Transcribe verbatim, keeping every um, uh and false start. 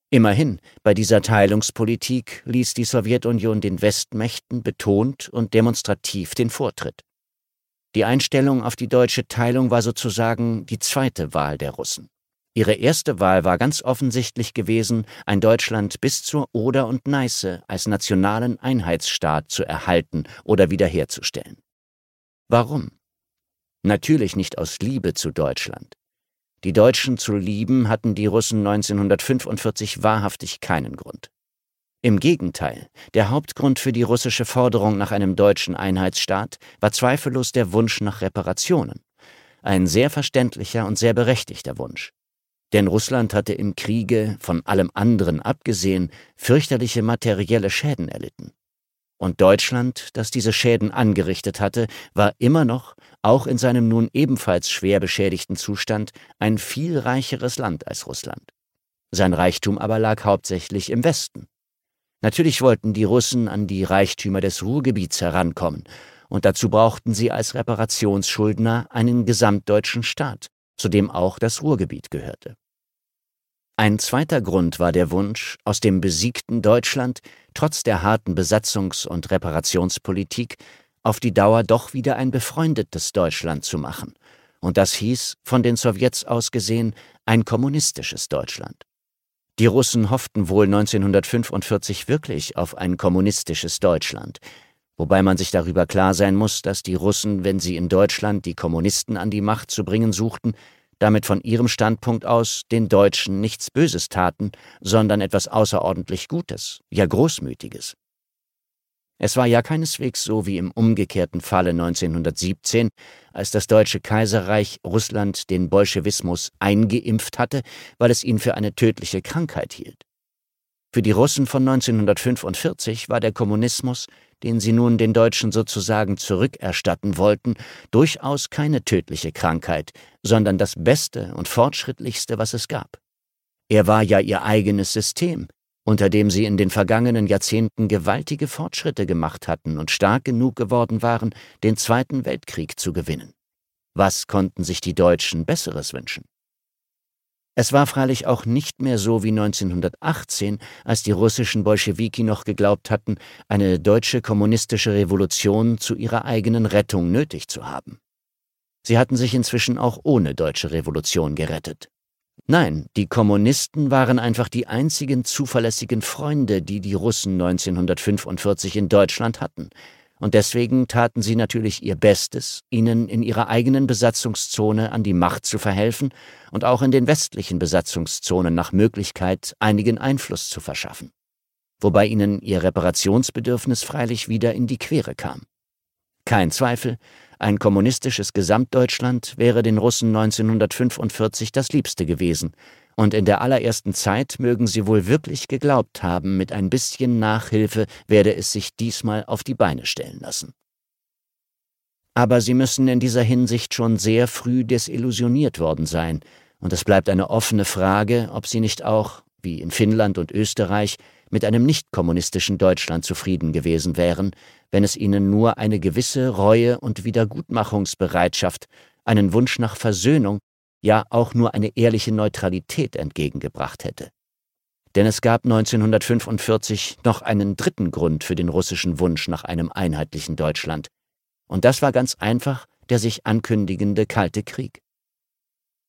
Immerhin, bei dieser Teilungspolitik ließ die Sowjetunion den Westmächten betont und demonstrativ den Vortritt. Die Einstellung auf die deutsche Teilung war sozusagen die zweite Wahl der Russen. Ihre erste Wahl war ganz offensichtlich gewesen, ein Deutschland bis zur Oder und Neiße als nationalen Einheitsstaat zu erhalten oder wiederherzustellen. Warum? Natürlich nicht aus Liebe zu Deutschland. Die Deutschen zu lieben hatten die Russen neunzehnhundertfünfundvierzig wahrhaftig keinen Grund. Im Gegenteil, der Hauptgrund für die russische Forderung nach einem deutschen Einheitsstaat war zweifellos der Wunsch nach Reparationen. Ein sehr verständlicher und sehr berechtigter Wunsch. Denn Russland hatte im Kriege, von allem anderen abgesehen, fürchterliche materielle Schäden erlitten. Und Deutschland, das diese Schäden angerichtet hatte, war immer noch, auch in seinem nun ebenfalls schwer beschädigten Zustand, ein viel reicheres Land als Russland. Sein Reichtum aber lag hauptsächlich im Westen. Natürlich wollten die Russen an die Reichtümer des Ruhrgebiets herankommen, und dazu brauchten sie als Reparationsschuldner einen gesamtdeutschen Staat, zu dem auch das Ruhrgebiet gehörte. Ein zweiter Grund war der Wunsch, aus dem besiegten Deutschland, trotz der harten Besatzungs- und Reparationspolitik, auf die Dauer doch wieder ein befreundetes Deutschland zu machen. Und das hieß, von den Sowjets aus gesehen, ein kommunistisches Deutschland. Die Russen hofften wohl neunzehnhundertfünfundvierzig wirklich auf ein kommunistisches Deutschland, wobei man sich darüber klar sein muss, dass die Russen, wenn sie in Deutschland die Kommunisten an die Macht zu bringen suchten, damit von ihrem Standpunkt aus den Deutschen nichts Böses taten, sondern etwas außerordentlich Gutes, ja Großmütiges. Es war ja keineswegs so wie im umgekehrten Falle neunzehnhundertsiebzehn, als das Deutsche Kaiserreich Russland den Bolschewismus eingeimpft hatte, weil es ihn für eine tödliche Krankheit hielt. Für die Russen von neunzehnhundertfünfundvierzig war der Kommunismus, den sie nun den Deutschen sozusagen zurückerstatten wollten, durchaus keine tödliche Krankheit, sondern das Beste und Fortschrittlichste, was es gab. Er war ja ihr eigenes System, unter dem sie in den vergangenen Jahrzehnten gewaltige Fortschritte gemacht hatten und stark genug geworden waren, den Zweiten Weltkrieg zu gewinnen. Was konnten sich die Deutschen Besseres wünschen? Es war freilich auch nicht mehr so wie neunzehnhundertachtzehn, als die russischen Bolschewiki noch geglaubt hatten, eine deutsche kommunistische Revolution zu ihrer eigenen Rettung nötig zu haben. Sie hatten sich inzwischen auch ohne deutsche Revolution gerettet. Nein, die Kommunisten waren einfach die einzigen zuverlässigen Freunde, die die Russen neunzehnhundertfünfundvierzig in Deutschland hatten. Und deswegen taten sie natürlich ihr Bestes, ihnen in ihrer eigenen Besatzungszone an die Macht zu verhelfen und auch in den westlichen Besatzungszonen nach Möglichkeit einigen Einfluss zu verschaffen. Wobei ihnen ihr Reparationsbedürfnis freilich wieder in die Quere kam. Kein Zweifel, ein kommunistisches Gesamtdeutschland wäre den Russen neunzehnhundertfünfundvierzig das Liebste gewesen, und in der allerersten Zeit mögen sie wohl wirklich geglaubt haben, mit ein bisschen Nachhilfe werde es sich diesmal auf die Beine stellen lassen. Aber sie müssen in dieser Hinsicht schon sehr früh desillusioniert worden sein, und es bleibt eine offene Frage, ob sie nicht auch, wie in Finnland und Österreich, mit einem nicht-kommunistischen Deutschland zufrieden gewesen wären, wenn es ihnen nur eine gewisse Reue und Wiedergutmachungsbereitschaft, einen Wunsch nach Versöhnung, ja auch nur eine ehrliche Neutralität entgegengebracht hätte. Denn es gab neunzehnhundertfünfundvierzig noch einen dritten Grund für den russischen Wunsch nach einem einheitlichen Deutschland. Und das war ganz einfach der sich ankündigende Kalte Krieg.